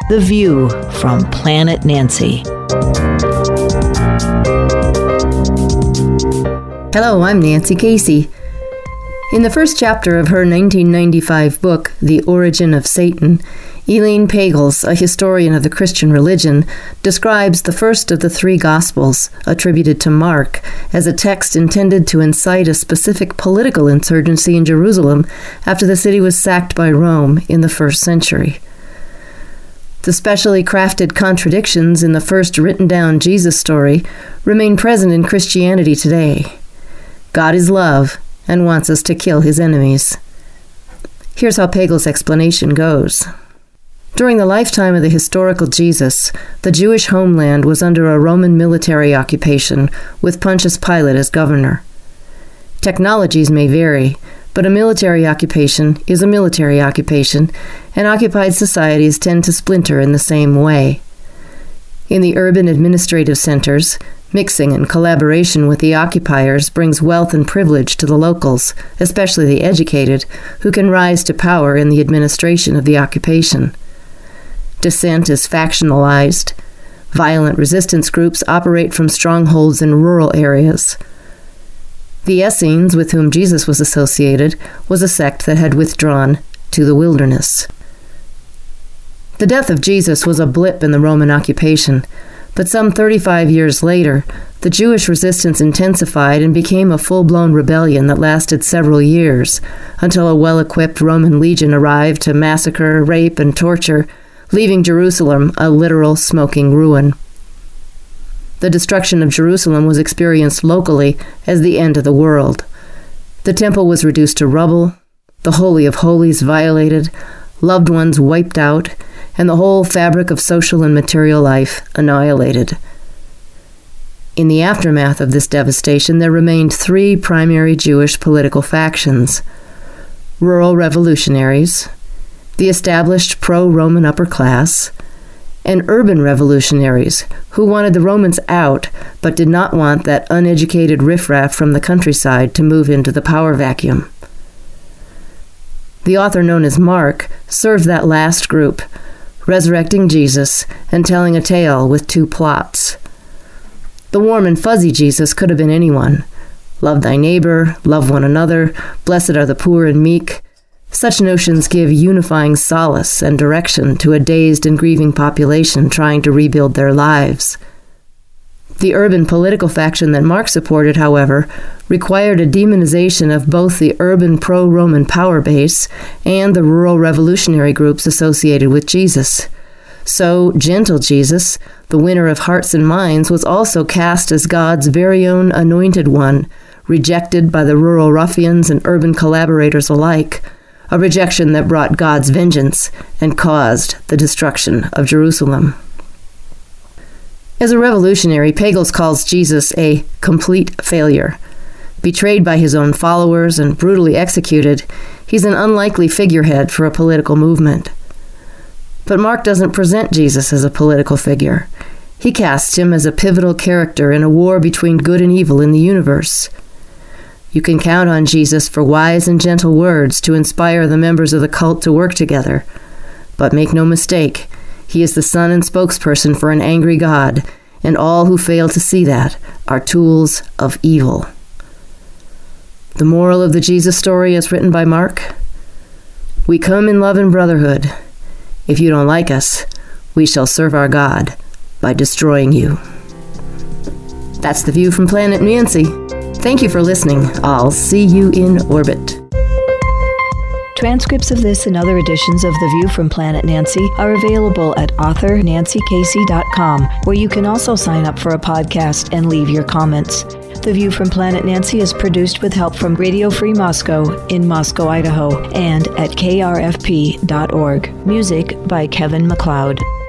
The View from Planet Nancy. Hello, I'm Nancy Casey. In the first chapter of her 1995 book, The Origin of Satan, Elaine Pagels, a historian of the Christian religion, describes the first of the three Gospels, attributed to Mark, as a text intended to incite a specific political insurgency in Jerusalem after the city was sacked by Rome in the 1st century. The specially crafted contradictions in the first written-down Jesus story remain present in Christianity today. God is love and wants us to kill his enemies. Here's how Pagels' explanation goes. During the lifetime of the historical Jesus, the Jewish homeland was under a Roman military occupation, with Pontius Pilate as governor. Technologies may vary, but a military occupation is a military occupation, and occupied societies tend to splinter in the same way. In the urban administrative centers, mixing and collaboration with the occupiers brings wealth and privilege to the locals, especially the educated, who can rise to power in the administration of the occupation. Dissent is factionalized. Violent resistance groups operate from strongholds in rural areas. The Essenes, with whom Jesus was associated, was a sect that had withdrawn to the wilderness. The death of Jesus was a blip in the Roman occupation, but some 35 years later, the Jewish resistance intensified and became a full-blown rebellion that lasted several years, until a well-equipped Roman legion arrived to massacre, rape, and torture, leaving Jerusalem a literal smoking ruin. The destruction of Jerusalem was experienced locally as the end of the world. The temple was reduced to rubble, the Holy of Holies violated, loved ones wiped out, and the whole fabric of social and material life annihilated. In the aftermath of this devastation, there remained three primary Jewish political factions: rural revolutionaries, the established pro-Roman upper class, and urban revolutionaries who wanted the Romans out but did not want that uneducated riffraff from the countryside to move into the power vacuum. The author known as Mark served that last group, resurrecting Jesus and telling a tale with two plots. The warm and fuzzy Jesus could have been anyone. Love thy neighbor, love one another, blessed are the poor and meek. Such notions give unifying solace and direction to a dazed and grieving population trying to rebuild their lives. The urban political faction that Mark supported, however, required a demonization of both the urban pro-Roman power base and the rural revolutionary groups associated with Jesus. So, gentle Jesus, the winner of hearts and minds, was also cast as God's very own anointed one, rejected by the rural ruffians and urban collaborators alike, a rejection that brought God's vengeance and caused the destruction of Jerusalem. As a revolutionary, Pagels calls Jesus a complete failure. Betrayed by his own followers and brutally executed, he's an unlikely figurehead for a political movement. But Mark doesn't present Jesus as a political figure. He casts him as a pivotal character in a war between good and evil in the universe. You can count on Jesus for wise and gentle words to inspire the members of the cult to work together. But make no mistake, he is the son and spokesperson for an angry God, and all who fail to see that are tools of evil. The moral of the Jesus story as written by Mark: we come in love and brotherhood. If you don't like us, we shall serve our God by destroying you. That's The View from Planet Nancy. Thank you for listening. I'll see you in orbit. Transcripts of this and other editions of The View from Planet Nancy are available at authornancykasey.com, where you can also sign up for a podcast and leave your comments. The View from Planet Nancy is produced with help from Radio Free Moscow in Moscow, Idaho, and at krfp.org. Music by Kevin MacLeod.